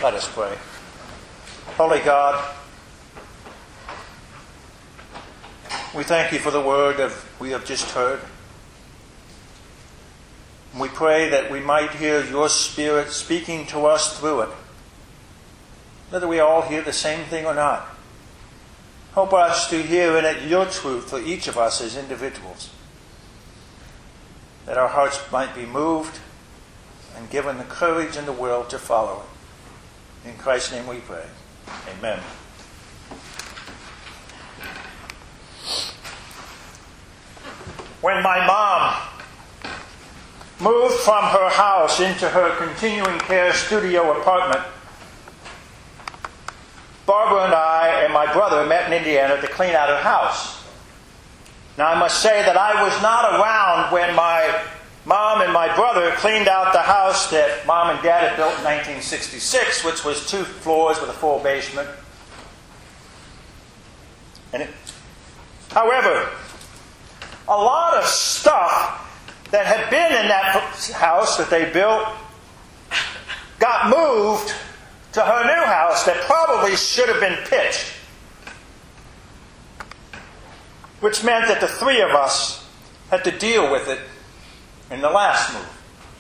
Let us pray. Holy God, we thank you for the word that we have just heard. We pray that we might hear your Spirit speaking to us through it, whether we all hear the same thing or not. Help us to hear in it your truth for each of us as individuals, that our hearts might be moved and given the courage and the will to follow it. In Christ's name we pray. Amen. When my mom moved from her house into her continuing care studio apartment, Barbara and I and my brother met in Indiana to clean out her house. Now I must say that I was not around when my mom and my brother cleaned out the house that Mom and Dad had built in 1966, which was 2 floors with a full basement. However, a lot of stuff that had been in that house that they built got moved to her new house that probably should have been pitched, which meant that the 3 of us had to deal with it in the last move.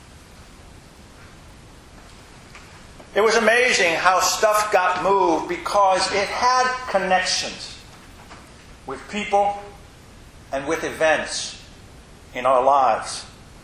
It was amazing how stuff got moved because it had connections with people and with events in our lives.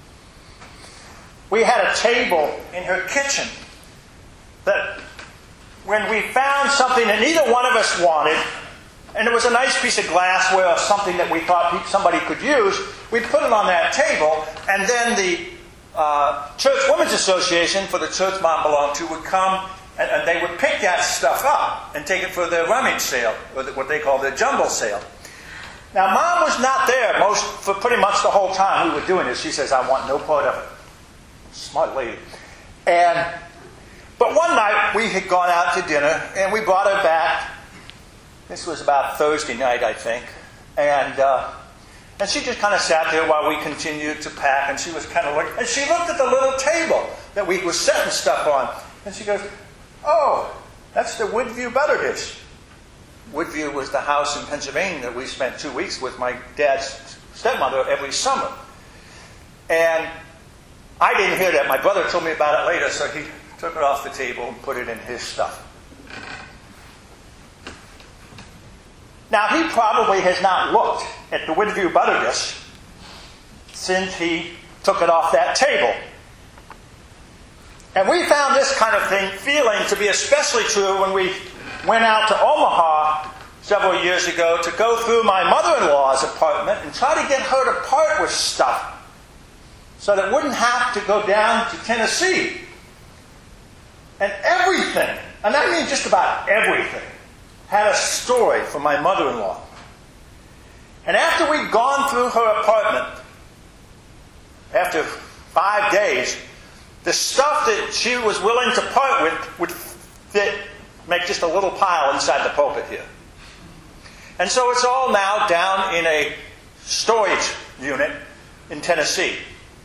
We had a table in her kitchen that when we found something that neither one of us wanted, and it was a nice piece of glassware or something that we thought somebody could use, we'd put it on that table, and then the Church Women's Association for the church Mom belonged to would come, and they would pick that stuff up and take it for their rummage sale, or what they call their jumble sale. Now, Mom was not there for pretty much the whole time we were doing this. She says, I want no part of it. Smart lady. But one night, we had gone out to dinner, and we brought her back. This was about Thursday night, I think. And she just kind of sat there while we continued to pack, and she was kind of and she looked at the little table that we were setting stuff on, and she goes, oh, that's the Woodview Butter Dish. Woodview was the house in Pennsylvania that we spent 2 weeks with my dad's stepmother every summer. And I didn't hear that. My brother told me about it later, so he took it off the table and put it in his stuff. Now, he probably has not looked at the Woodview Butter Dish since he took it off that table. And we found this kind of feeling to be especially true when we went out to Omaha several years ago to go through my mother-in-law's apartment and try to get her to part with stuff so that it wouldn't have to go down to Tennessee. And everything, and I mean just about everything, had a story for my mother-in-law. And after we'd gone through her apartment, after 5 days, the stuff that she was willing to part with would make just a little pile inside the pulpit here. And so it's all now down in a storage unit in Tennessee.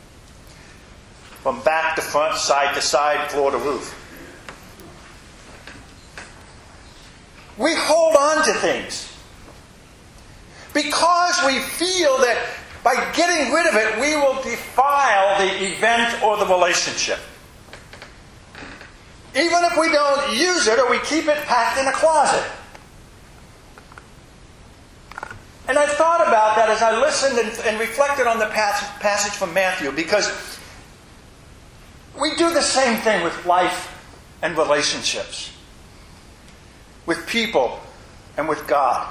From back to front, side to side, floor to roof. We hold on to things because we feel that by getting rid of it, we will defile the event or the relationship. Even if we don't use it or we keep it packed in a closet. And I thought about that as I listened and reflected on the passage from Matthew, because we do the same thing with life and relationships, with people and with God.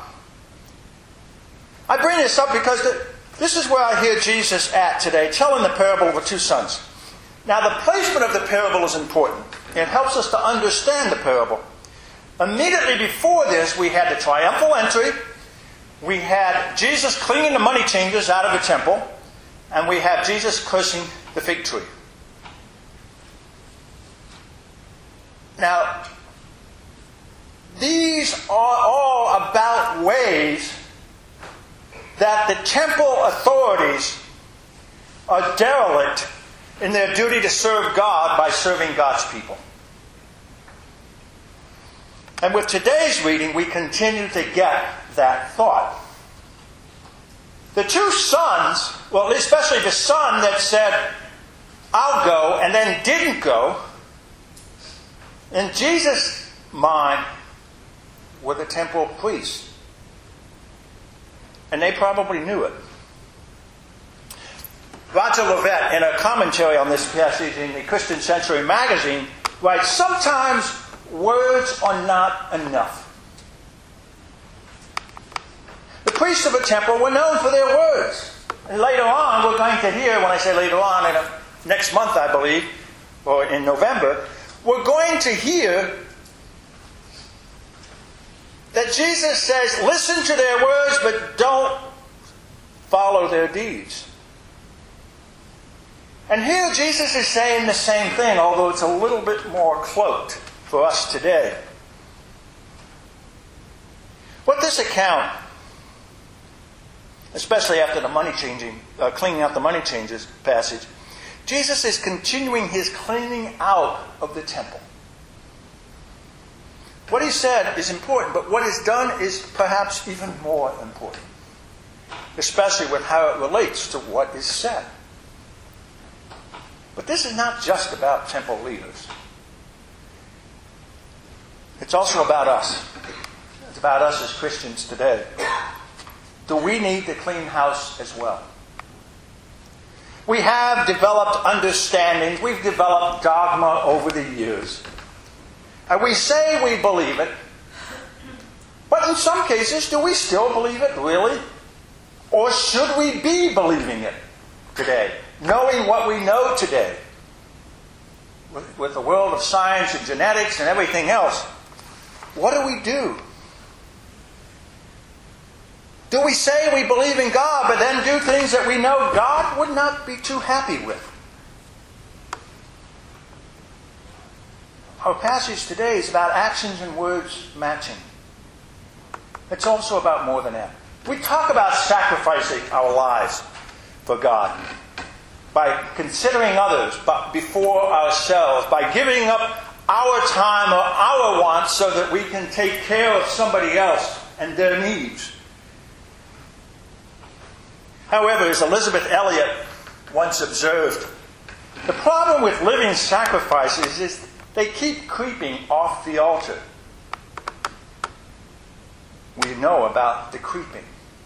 I bring this up because this is where I hear Jesus at today, telling the parable of the 2 sons. Now, the placement of the parable is important. It helps us to understand the parable. Immediately before this, we had the triumphal entry. We had Jesus cleaning the money changers out of the temple. And we have Jesus cursing the fig tree. Now, these are all about ways that the temple authorities are derelict in their duty to serve God by serving God's people. And with today's reading, we continue to get that thought. The two sons, well, especially the son that said, I'll go, and then didn't go, in Jesus' mind were the temple priests. And they probably knew it. Roger Levitt, in a commentary on this passage in the Christian Century magazine, writes, sometimes words are not enough. The priests of the temple were known for their words. And later on, we're going to hear, when I say later on, next month, I believe, or in November, we're going to hear that Jesus says, listen to their words, but don't follow their deeds. And here Jesus is saying the same thing, although it's a little bit more cloaked for us today. What this account, especially after the cleaning out the money changers passage, Jesus is continuing his cleaning out of the temple. What he said is important, but what is done is perhaps even more important, especially with how it relates to what is said. But this is not just about temple leaders. It's also about us. It's about us as Christians today. Do we need to clean house as well? We have developed understandings. We've developed dogma over the years. And we say we believe it. But in some cases, do we still believe it, really? Or should we be believing it today? Knowing what we know today. With the world of science and genetics and everything else. What do we do? Do we say we believe in God, but then do things that we know God would not be too happy with? Our passage today is about actions and words matching. It's also about more than that. We talk about sacrificing our lives for God by considering others before ourselves, by giving up our time or our wants so that we can take care of somebody else and their needs. However, as Elizabeth Elliot once observed, the problem with living sacrifices is they keep creeping off the altar. We know about the creeping.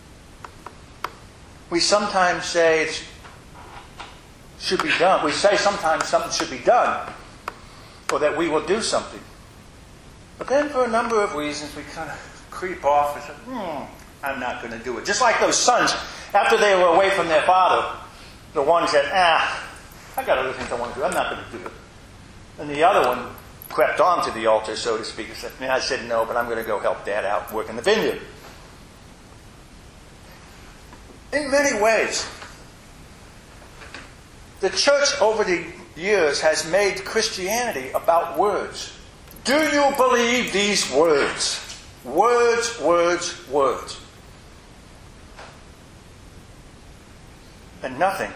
We sometimes say it should be done. We say sometimes something should be done, or that we will do something. But then for a number of reasons we kind of creep off and say, I'm not going to do it. Just like those sons, after they were away from their father, the one said, I got other things I want to do. I'm not going to do it. And the other one crept onto the altar, so to speak, and said, I said no, but I'm going to go help Dad out work in the vineyard. In many ways, the church over the years has made Christianity about words. Do you believe these words? Words, words, words. And nothing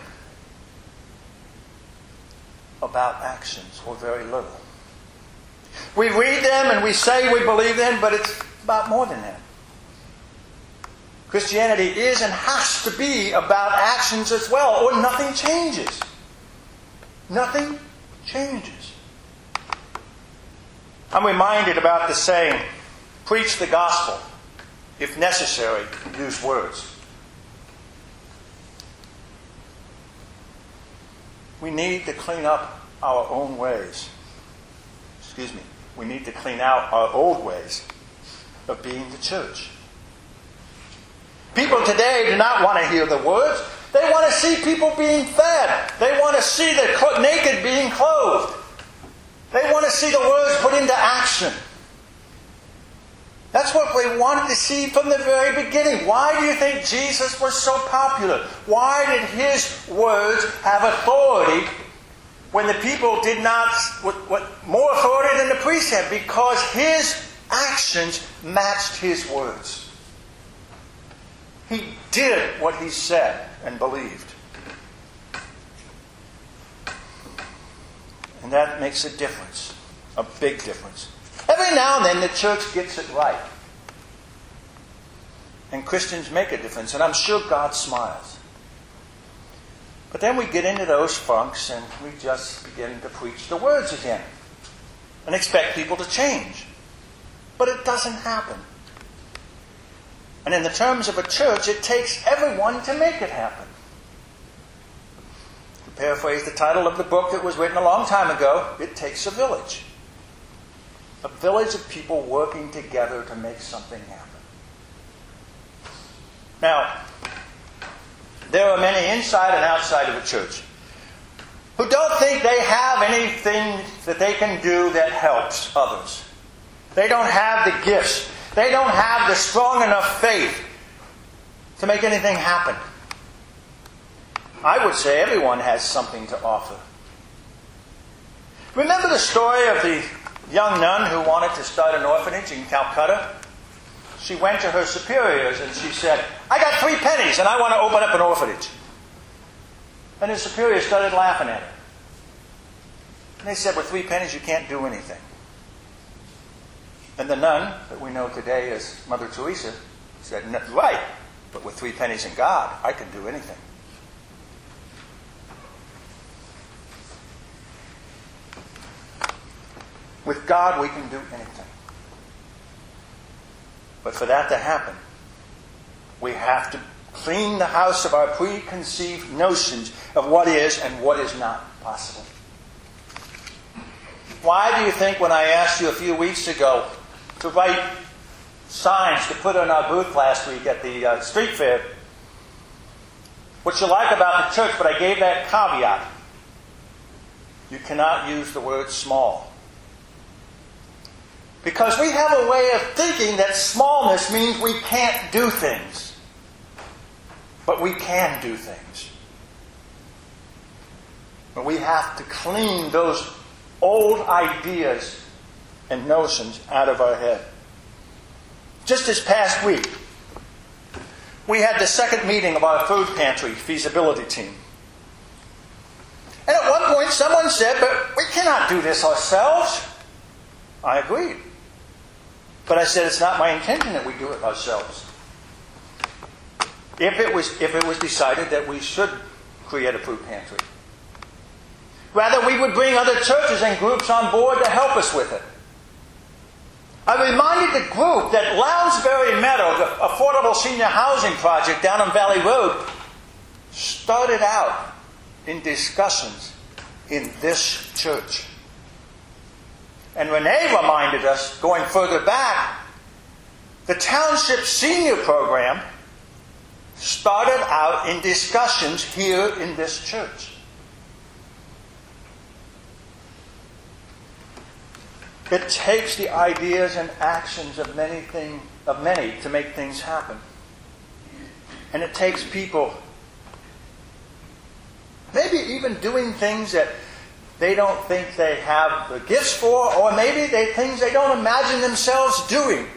about actions, or very little. We read them and we say we believe them, but it's about more than that. Christianity is and has to be about actions as well, or nothing changes. Nothing changes. I'm reminded about the saying, preach the gospel. If necessary, use words. We need to clean up our own ways. We need to clean out our old ways of being the church. People today do not want to hear the words. They want to see people being fed. They want to see the naked being clothed. They want to see the words put into action. That's what we wanted to see from the very beginning. Why do you think Jesus was so popular? Why did his words have authority when the people did not, more authority than the priests had? Because his actions matched his words. He did what he said and believed. And that makes a difference, a big difference. Every now and then the church gets it right. And Christians make a difference, and I'm sure God smiles. But then we get into those funks and we just begin to preach the words again and expect people to change. But it doesn't happen. And in the terms of a church, it takes everyone to make it happen. To paraphrase the title of the book that was written a long time ago, it takes a village. A village of people working together to make something happen. Now, there are many inside and outside of the church who don't think they have anything that they can do that helps others. They don't have the gifts. They don't have the strong enough faith to make anything happen. I would say everyone has something to offer. Remember the story of the young nun who wanted to start an orphanage in Calcutta? She went to her superiors and she said, "I got 3 pennies and I want to open up an orphanage." And the superiors started laughing at her. And they said, "With 3 pennies you can't do anything." And the nun that we know today as Mother Teresa said, "Right, but with 3 pennies in God, I can do anything." With God, we can do anything. But for that to happen, we have to clean the house of our preconceived notions of what is and what is not possible. Why do you think when I asked you a few weeks ago to write signs to put on our booth last week at the street fair, what you like about the church, but I gave that caveat. You cannot use the word small. Because we have a way of thinking that smallness means we can't do things. But we can do things. But we have to clean those old ideas and notions out of our head. Just this past week, we had the second meeting of our food pantry feasibility team. And at one point someone said, "But we cannot do this ourselves." I agreed. But I said, it's not my intention that we do it ourselves. If it was decided that we should create a food pantry. Rather, we would bring other churches and groups on board to help us with it. I reminded the group that Lounsbury Meadow, the affordable senior housing project down on Valley Road, started out in discussions in this church. And Renee reminded us, going further back, the Township Senior Program started out in discussions here in this church. It takes the ideas and actions of many to make things happen. And it takes people maybe even doing things that they don't think they have the gifts for, or maybe things they don't imagine themselves doing.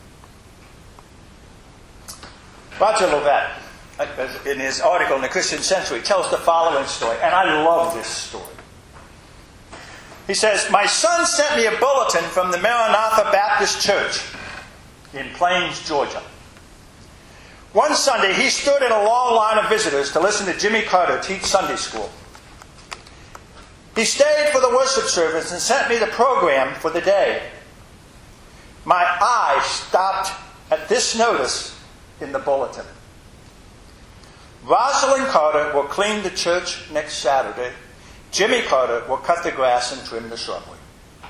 Roger Lovett, in his article in the Christian Century, tells the following story, and I love this story. He says, "My son sent me a bulletin from the Maranatha Baptist Church in Plains, Georgia. One Sunday, he stood in a long line of visitors to listen to Jimmy Carter teach Sunday school. He stayed for the worship service and sent me the program for the day. My eye stopped at this notice in the bulletin. Rosalind Carter will clean the church next Saturday. Jimmy Carter will cut the grass and trim the shrubbery."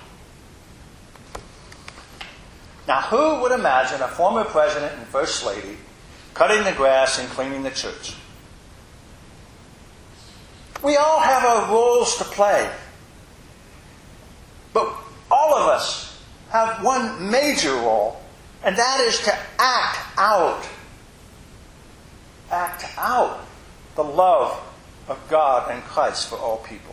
Now, who would imagine a former president and first lady cutting the grass and cleaning the church? We all have our roles to play. But all of us have one major role, and that is to act out the love of God and Christ for all people.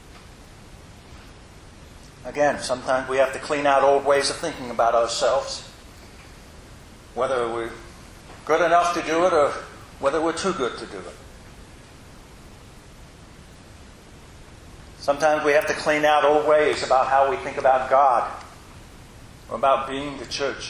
Again, sometimes we have to clean out old ways of thinking about ourselves, whether we're good enough to do it or whether we're too good to do it. Sometimes we have to clean out old ways about how we think about God or about being the church.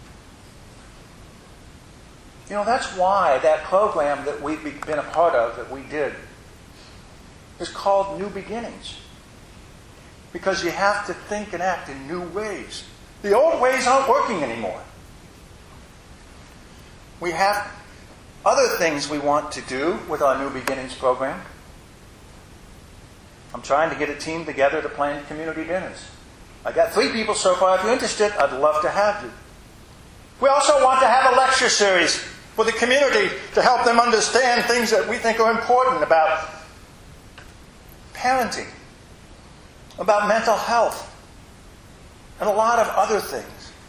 You know, that's why that program that we've been a part of, that we did, is called New Beginnings. Because you have to think and act in new ways. The old ways aren't working anymore. We have other things we want to do with our New Beginnings program. I'm trying to get a team together to plan community dinners. I got 3 people so far. If you're interested, I'd love to have you. We also want to have a lecture series for the community to help them understand things that we think are important about parenting, about mental health, and a lot of other things.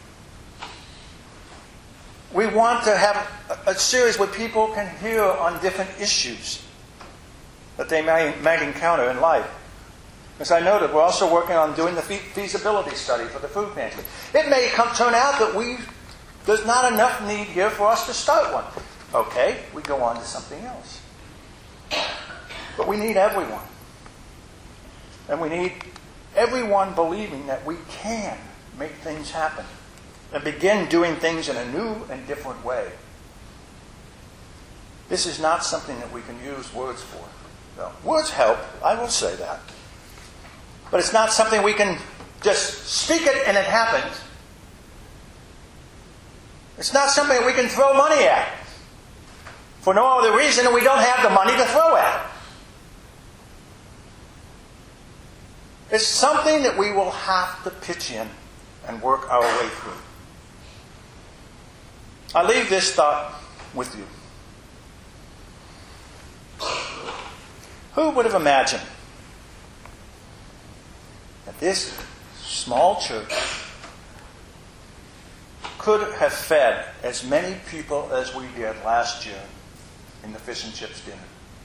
We want to have a series where people can hear on different issues that they might encounter in life. As I noted, we're also working on doing the feasibility study for the food pantry. It may turn out that there's not enough need here for us to start one. Okay, we go on to something else. But we need everyone. And we need everyone believing that we can make things happen and begin doing things in a new and different way. This is not something that we can use words for. No. Words help, I will say that. But it's not something we can just speak it and it happens. It's not something we can throw money at for no other reason than we don't have the money to throw at. It's something that we will have to pitch in and work our way through. I leave this thought with you. Who would have imagined that this small church could have fed as many people as we did last year in the fish and chips dinner?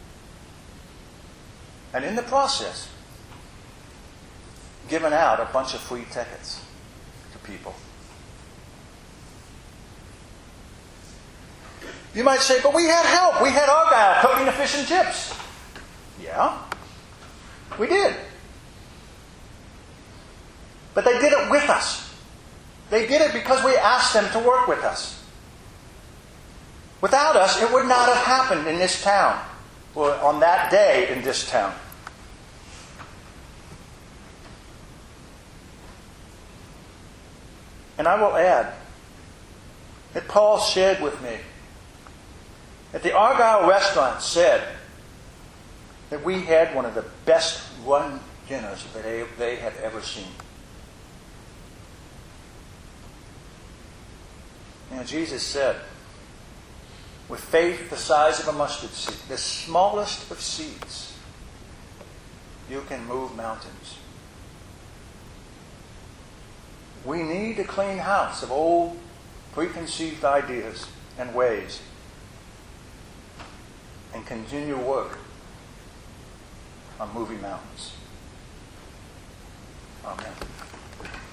And in the process, given out a bunch of free tickets to people. You might say, but we had help. We had Argyle cooking the fish and chips. Yeah, we did. But they did it with us. They did it because we asked them to work with us. Without us, it would not have happened in this town, or on that day in this town. And I will add that Paul shared with me that the Argyle restaurant said that we had one of the best run dinners that they had ever seen. You know, Jesus said, with faith the size of a mustard seed, the smallest of seeds, you can move mountains. We need a clean house of old preconceived ideas and ways and continue work on moving mountains. Amen.